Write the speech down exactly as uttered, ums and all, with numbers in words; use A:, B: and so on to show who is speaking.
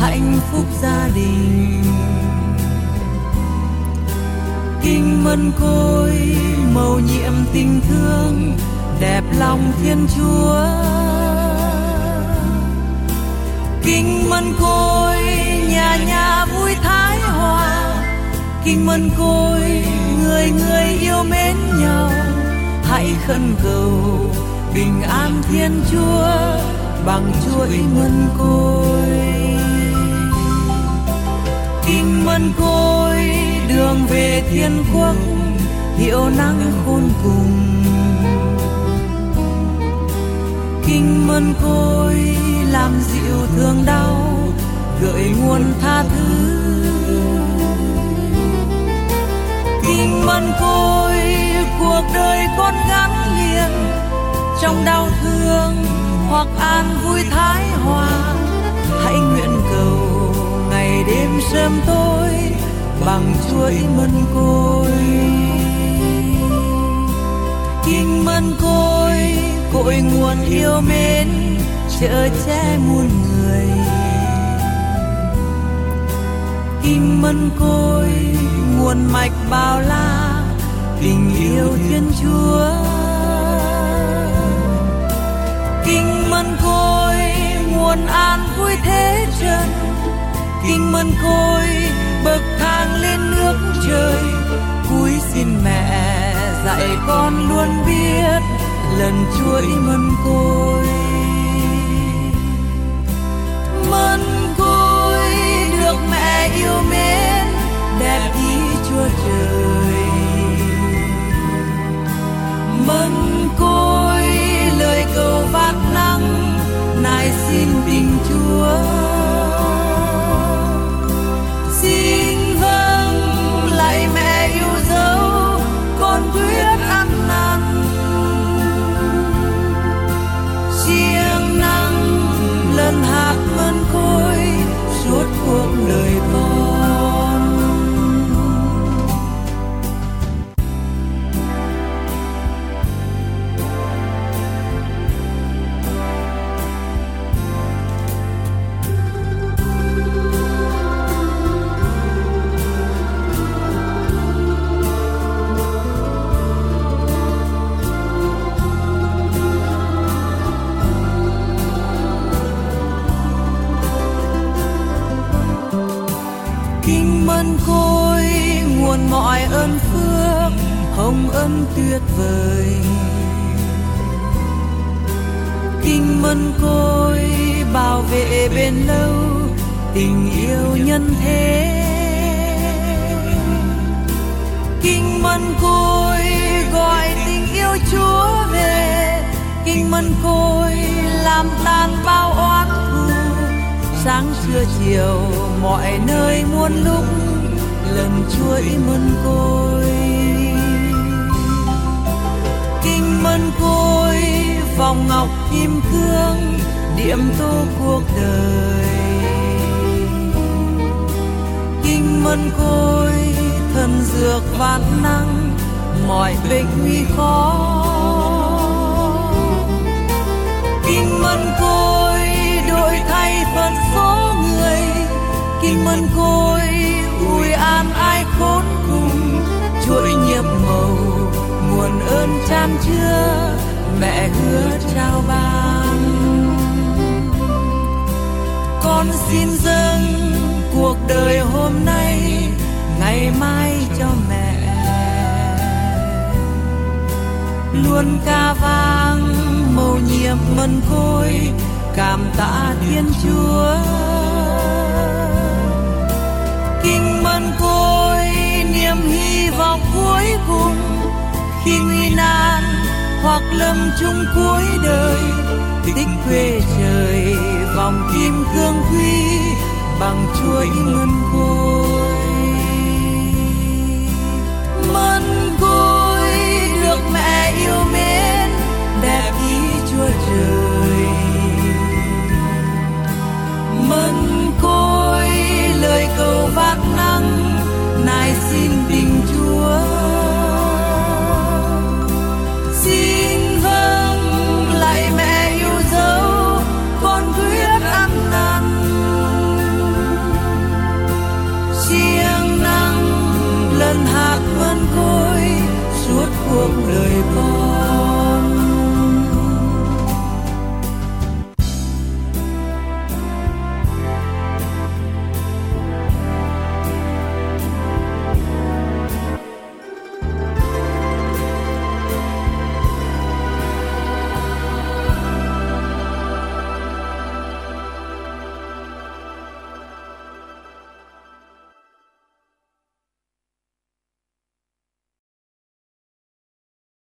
A: hạnh phúc gia đình. Kinh mân côi mầu nhiệm tình thương, đẹp lòng Thiên Chúa. Kinh mân côi nhà nhà vui thái hòa, kinh mân côi người người yêu mến nhau. Hãy khấn cầu bình an Thiên Chúa bằng chuỗi mân côi. Kinh mân côi đường về Thiên Quốc, hiệu năng khôn cùng. Kinh mân côi làm dịu thương đau, gợi nguồn tha thứ. Kinh mân côi cuộc đời con gắn liền, trong đau thương hoặc an vui thái hòa. Hãy nguyện cầu ngày đêm sớm tối bằng chuỗi mân côi. Kinh mân côi cội nguồn yêu mến, chở che muôn người. Kinh mân côi nguồn mạch bao la, tình yêu Thiên Chúa. Kinh mân côi nguồn an vui thế trần, kinh mân côi bậc thang lên nước trời. Cúi xin mẹ dạy con luôn biết lần chuỗi mân côi. Mân côi được mẹ yêu mến, đẹp ý Chúa Trời. Mân côi lời cầu vát nắng, nài xin tình Chúa. Xin vâng lạy mẹ yêu dấu, con quyết ăn năn. Siêng năng lần hạt mân côi suốt cuộc đời con. Kinh mân côi nguồn mọi ơn phước, hồng ân tuyệt vời. Kinh mân côi bảo vệ bền lâu, tình yêu nhân thế. Kinh mân côi gọi tình yêu Chúa về, kinh mân côi làm tan bao oán thù. Sáng trưa chiều mọi nơi muôn lúc, lần chuỗi mân côi. Kinh mân côi vòng ngọc kim cương, điểm tô cuộc đời. Kinh mân côi thần dược vạn năng, mọi bệnh nguy khó. Kinh mân côi đổi thay phận số người, kinh mân côi ủi an ai khốn cùng. Chuỗi nhiệm màu nguồn ơn chan chứa, mẹ hứa trao ban. Con xin dâng cuộc đời hôm nay, ngày mai cho mẹ. Luôn ca vang mầu nhiệm mân côi, cảm tạ Thiên Chúa. Kinh mân côi niềm hy vọng cuối cùng, khi nguy nan hoặc lâm chung cuối đời. Tích quê trời vòng kim cương quy, bằng chuỗi mân côi.